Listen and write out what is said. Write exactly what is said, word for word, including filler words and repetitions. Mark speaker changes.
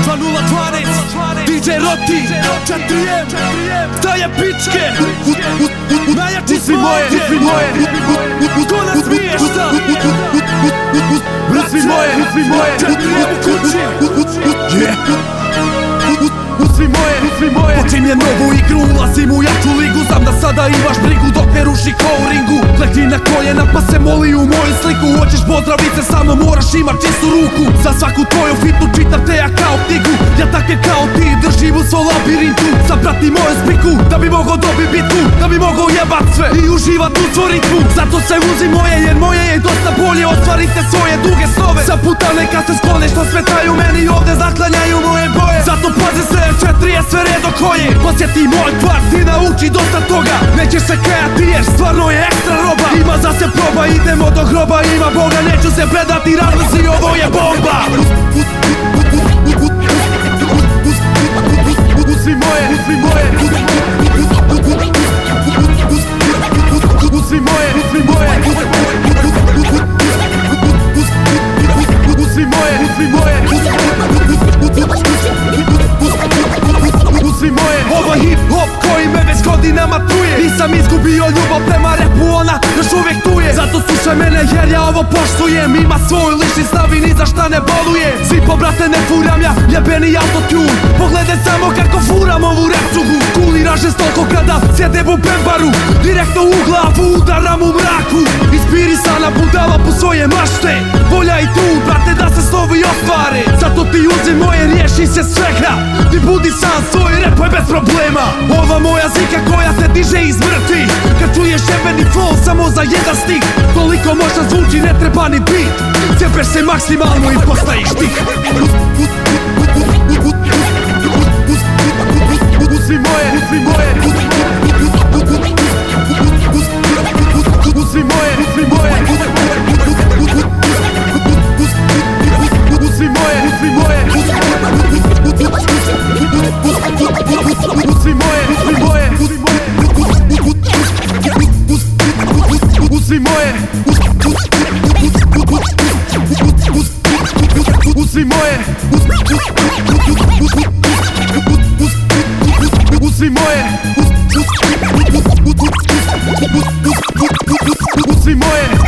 Speaker 1: dva nula dvanaest D J Roti četiri M Staje pičke Najjači smo ovdje Ko nas smiješta
Speaker 2: Uzmi moje, uzmi moje,
Speaker 1: četiri M u kući
Speaker 2: uzmi moje, uzmi moje.
Speaker 1: Počim je novu igru, ulazim u jaču ligu. Znam da sada imaš brigu dok ne ruši ko u ringu. Klekni na koljena pa se moli u moju sliku. Hoćeš pozdravit se sa mnom, moraš imat čistu ruku. Za svaku tvoju fitnu čitam te ja kao knjigu. Ja takve kao ti držim u svom labirintu. Zaprati moju spiku, da bi mogao dobit bitku. Da bi mogao jebat sve i uživat u svoj ritmu. Zato se uzmi moje jer moje je dosta bolje. Ostvarite svoje duge snove. Sa puta neka se sklone što svetaju meni ovde zaklanjaju moje boje. Zato pazi se četiri je sve redo koje. Posjeti moj kvart i nauči dosta toga. Nećeš se kajati jer stvarno je ekstra roba. Ima za se proba, idemo do groba. Ima Boga, neću se predati, razlozi, ovo je bomba.
Speaker 2: Uzmi moje, uzmi moje. Uzmi moje, uzmi moje. Uzmi moje, uzmi moje. Uzmi moje.
Speaker 1: Ovo je hip hop koji me već godinama truje. Nisam izgubio ljubav prema repu, ona još uvijek tu je. Zato slušaj mene jer ja ovo poštujem. Ima svoj lični stav i ni za šta ne boluje. Zipo brate ne furam ja, jebeni autotune. Pogledaj samo kako furam ovu rap cugu. Kuliraš žestoko kada sjedem u bembaru. Direktno u glavu udaram u mraku. Inspirisana budala po svoje mašte. Volja i tu brate da se snovi ostvare. Zato ti uzmi moje, riješi se svega. Ti budi sam, svoj rap je bez problema. Ova moja zika koja te diže iz mrtvi. Kad čuješ jebeni flow samo za jedan stih. Toliko možda zvuči, ne treba ni beat. Cijepeš se maksimalno i postaješ tih.
Speaker 2: Uzmi moje, uzmi moje. Uzmi moje, uzmi moje. Uzmi moje, uzmi moje. Uzmi moje, uzmi moje. Uzmi moje. Uzmi moje. Uzmi moje. Uzmi moje.